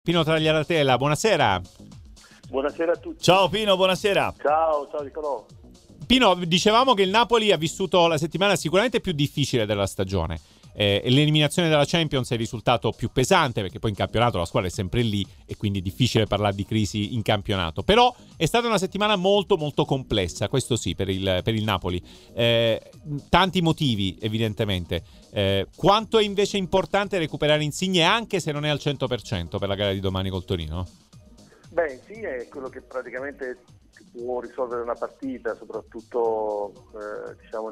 Pino Tagliaratella, buonasera. Buonasera a tutti. Ciao Pino, buonasera. Ciao Nicolò. Pino, dicevamo che il Napoli ha vissuto la settimana sicuramente più difficile della stagione. L'eliminazione dalla Champions è il risultato più pesante, perché poi in campionato la squadra è sempre lì e quindi è difficile parlare di crisi in campionato. Però è stata una settimana molto molto complessa, questo sì, per il Napoli. Tanti motivi, evidentemente. Quanto è invece importante recuperare Insigne, anche se non è al 100% per la gara di domani col Torino? Beh, Insigne è quello che praticamente può risolvere una partita, soprattutto diciamo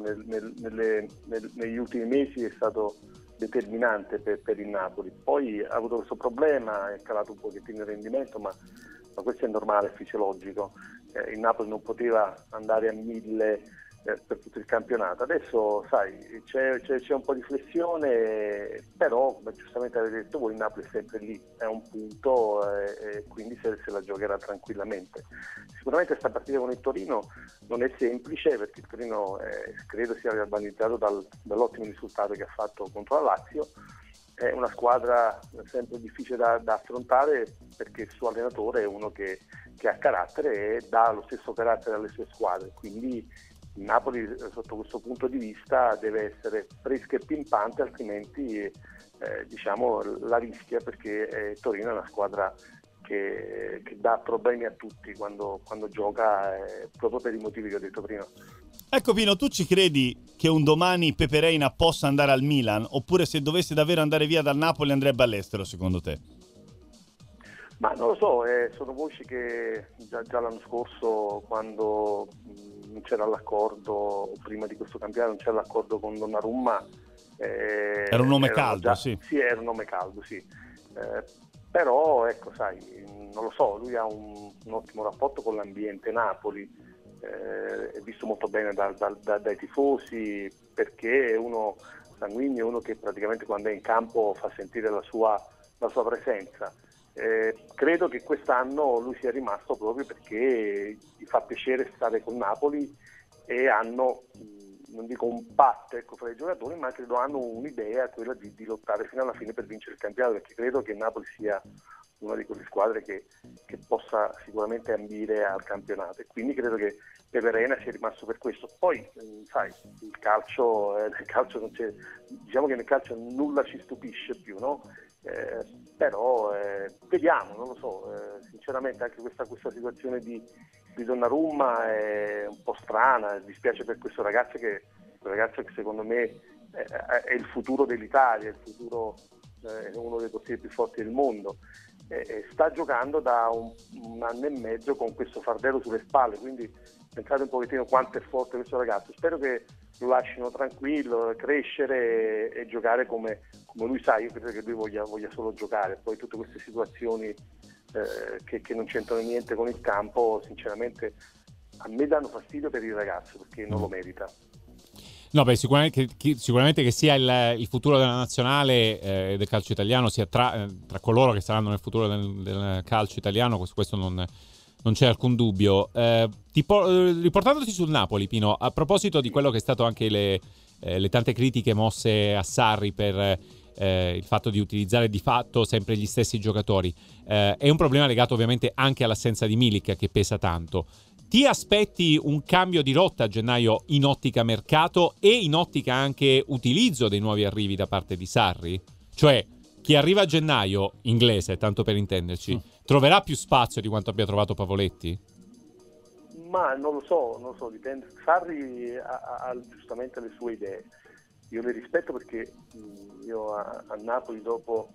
negli ultimi mesi è stato determinante per il Napoli. Poi ha avuto questo problema, è calato un pochettino il rendimento, ma questo è normale, è fisiologico. Il Napoli non poteva andare a 1000 per tutto il campionato. Adesso sai, c'è un po' di flessione, però giustamente avete detto voi, il Napoli è sempre lì, è un punto e quindi se la giocherà tranquillamente. Sicuramente questa partita con il Torino non è semplice, perché il Torino credo sia galvanizzato dall'ottimo risultato che ha fatto contro la Lazio. È una squadra sempre difficile da affrontare, perché il suo allenatore è uno che ha carattere e dà lo stesso carattere alle sue squadre, quindi il Napoli sotto questo punto di vista deve essere fresco e pimpante, altrimenti diciamo la rischia, perché Torino è una squadra che dà problemi a tutti quando gioca, proprio per i motivi che ho detto prima. Ecco Pino, tu ci credi che un domani Pepe Reina possa andare al Milan, oppure se dovesse davvero andare via dal Napoli andrebbe all'estero secondo te? Ma non lo so, sono voci che già l'anno scorso, quando non c'era l'accordo, prima di questo campionato non c'era l'accordo con Donnarumma, era un nome caldo, sì. Sì, era un nome caldo, sì. Però ecco, sai, non lo so, lui ha un ottimo rapporto con l'ambiente Napoli, è visto molto bene dai tifosi, perché è uno sanguigno, uno che praticamente quando è in campo fa sentire la sua presenza. Credo che quest'anno lui sia rimasto proprio perché gli fa piacere stare con Napoli e hanno, non dico un patto fra i giocatori, ma credo hanno un'idea, quella di lottare fino alla fine per vincere il campionato, perché credo che Napoli sia una di quelle squadre che possa sicuramente ambire al campionato, e quindi credo che Pepe Reina sia rimasto per questo. Poi sai, nel calcio non c'è, diciamo che nel calcio nulla ci stupisce più, no? Però vediamo, non lo so, sinceramente anche questa situazione di Donnarumma è un po' strana, dispiace per questo ragazzo che secondo me è il futuro dell'Italia, è uno dei portieri più forti del mondo. Sta giocando da un anno e mezzo con questo fardello sulle spalle, quindi pensate un pochettino quanto è forte questo ragazzo. Spero che lo lasciano tranquillo, crescere e giocare come lui sa. Io credo che lui voglia solo giocare. Poi tutte queste situazioni che non c'entrano niente con il campo, sinceramente a me danno fastidio per il ragazzo, perché non lo merita. No, beh, sicuramente che sia il futuro della nazionale del calcio italiano, sia tra coloro che saranno nel futuro del calcio italiano, questo non c'è alcun dubbio. Riportandoti sul Napoli, Pino, a proposito di quello che è stato anche le tante critiche mosse a Sarri per il fatto di utilizzare di fatto sempre gli stessi giocatori, è un problema legato ovviamente anche all'assenza di Milik, che pesa tanto. Ti aspetti un cambio di rotta a gennaio in ottica mercato e in ottica anche utilizzo dei nuovi arrivi da parte di Sarri? Cioè, chi arriva a gennaio, inglese, tanto per intenderci, troverà più spazio di quanto abbia trovato Pavoletti? Ma non lo so, dipende. Sarri ha giustamente le sue idee. Io le rispetto, perché io a Napoli dopo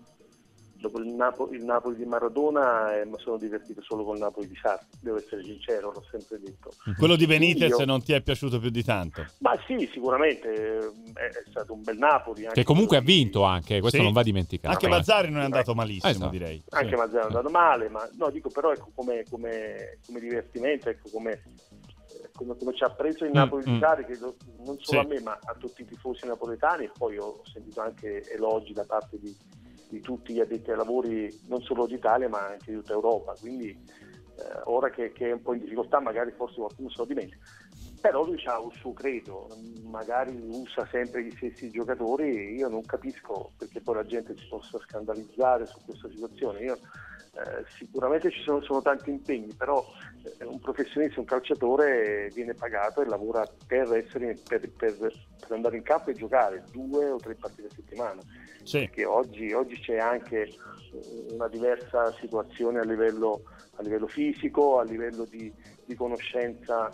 il Napoli di Maradona mi sono divertito solo col Napoli di Sarri, devo essere sincero, l'ho sempre detto. Quello di Benitez non ti è piaciuto più di tanto? Ma sì, sicuramente è stato un bel Napoli. Che comunque ha vinto anche, questo non va dimenticato. Anche Mazzarri non è andato malissimo, direi. Anche Mazzarri è andato male, ma no, dico, però ecco, come divertimento, ecco, come ci ha preso il Napoli di Sarri, che non solo a me ma a tutti i tifosi napoletani. E poi ho sentito anche elogi da parte di tutti gli addetti ai lavori, non solo d'Italia ma anche di tutta Europa, quindi ora che è un po' in difficoltà magari forse qualcuno se lo dimentica, però lui ha un suo credo, magari usa sempre gli stessi giocatori. Io non capisco perché poi la gente si possa scandalizzare su questa situazione. Io Sicuramente ci sono tanti impegni, però un professionista, un calciatore viene pagato e lavora per andare in campo e giocare 2 o 3 partite a settimana. Sì. Perché oggi c'è anche una diversa situazione a livello fisico, a livello di conoscenza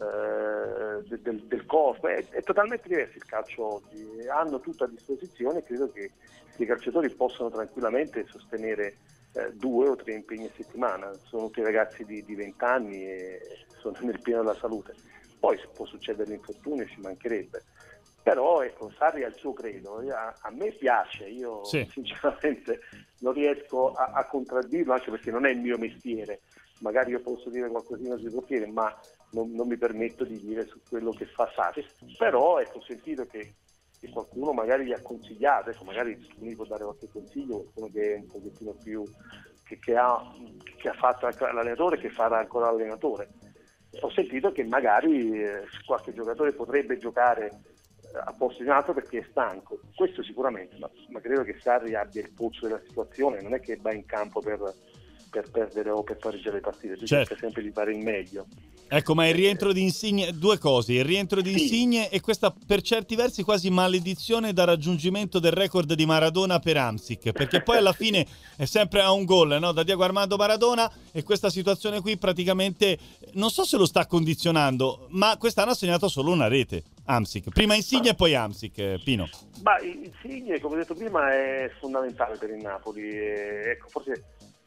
del corpo. È totalmente diverso il calcio oggi, hanno tutto a disposizione e credo che i calciatori possano tranquillamente sostenere 2 o 3 impegni a settimana. Sono tutti ragazzi di 20 anni e sono nel pieno della salute. Poi può succedere l'infortunio, ci mancherebbe. Però ecco, Sarri ha il suo credo, a me piace, io sinceramente non riesco a contraddirlo, anche perché non è il mio mestiere. Magari io posso dire qualcosina sul portiere, ma non mi permetto di dire su quello che fa Sarri. Però ecco, ho sentito che qualcuno magari gli ha consigliato, ecco, magari mi può dare qualche consiglio, qualcuno che è un pochettino più che ha fatto l'allenatore, che farà ancora l'allenatore. Ho sentito che magari qualche giocatore potrebbe giocare a posto di un altro perché è stanco, questo sicuramente, ma credo che Sarri abbia il polso della situazione, non è che va in campo per perdere o per pareggiare le partite, tu cerca sempre di fare il meglio. Ecco, ma il rientro di Insigne, due cose, il rientro di Insigne e questa per certi versi quasi maledizione da raggiungimento del record di Maradona per Hamsik, perché poi alla fine è sempre a un gol, no? Da Diego Armando Maradona, e questa situazione qui praticamente non so se lo sta condizionando, ma quest'anno ha segnato solo una rete Hamsik, prima Insigne e poi Hamsik, Pino. Ma Insigne, come ho detto prima, è fondamentale per il Napoli, ecco, forse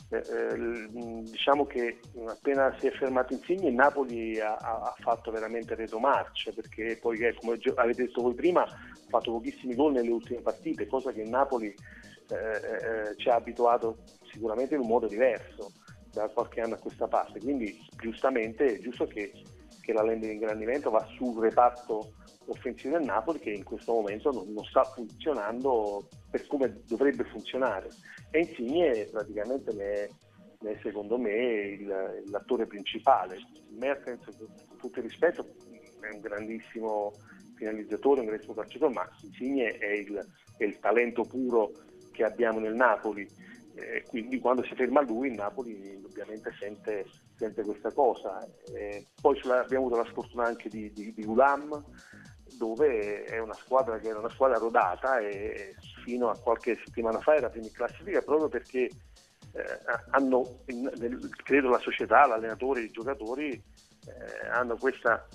diciamo che appena si è fermato Insigne il Napoli ha fatto veramente retromarcia, perché poi come avete detto voi prima ha fatto pochissimi gol nelle ultime partite, cosa che il Napoli ci ha abituato sicuramente in un modo diverso da qualche anno a questa parte, quindi giustamente è giusto che la lente di ingrandimento va sul reparto offensivo del Napoli, che in questo momento non sta funzionando per come dovrebbe funzionare, e Insigne praticamente ne è secondo me l'attore principale. Mertens, con tutto il rispetto, è un grandissimo finalizzatore, un grandissimo calciatore, ma Insigne è il talento puro che abbiamo nel Napoli, quindi quando si ferma lui il Napoli indubbiamente sente questa cosa. Poi abbiamo avuto la sfortuna anche di Gulam, dove è una squadra che era una squadra rodata e fino a qualche settimana fa era prima in classifica, proprio perché hanno, credo la società, l'allenatore, i giocatori hanno questa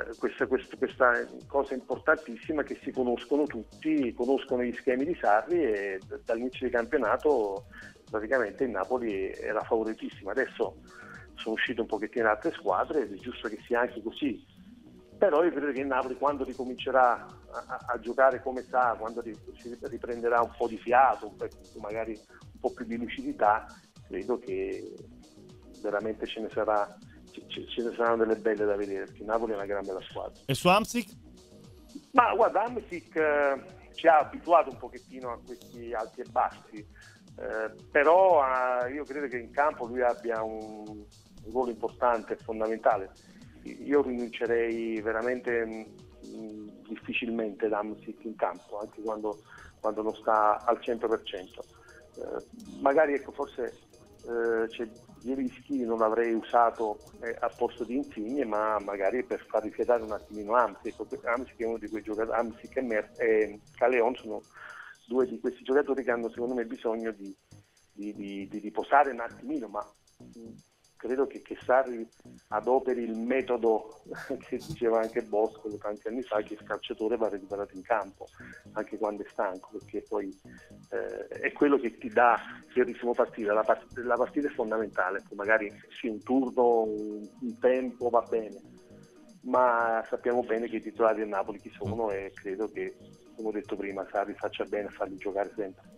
cosa importantissima, che si conoscono tutti, conoscono gli schemi di Sarri, e dall'inizio del campionato praticamente il Napoli era favoritissimo. Adesso sono uscite un pochettino altre squadre ed è giusto che sia anche così. Però io credo che il Napoli, quando ricomincerà a giocare come sa, quando si riprenderà un po' di fiato, magari un po' più di lucidità, credo che veramente ce ne saranno delle belle da vedere, perché il Napoli è una gran bella squadra. E su Hamsik? Ma guarda, Hamsik ci ha abituato un pochettino a questi alti e bassi, però io credo che in campo lui abbia un ruolo importante e fondamentale. Io rinuncerei veramente difficilmente ad Hamsik in campo, anche quando non sta al 100%. Magari ecco, forse c'è dei rischi, non l'avrei usato a posto di Insigne, ma magari per far rifiatare un attimino Hamsik. Hamsik è uno di quei giocatori, Hamsik e Caleon sono due di questi giocatori che hanno secondo me bisogno di riposare un attimino, ma credo che Sarri adoperi il metodo che diceva anche Bosco tanti anni fa, che il calciatore va recuperato in campo anche quando è stanco, perché poi è quello che ti dà il ritmo partita. La partita è fondamentale, magari sì, un turno, un tempo va bene, ma sappiamo bene che i titolari del Napoli chi sono, e credo che, come ho detto prima, Sarri faccia bene a farli giocare sempre.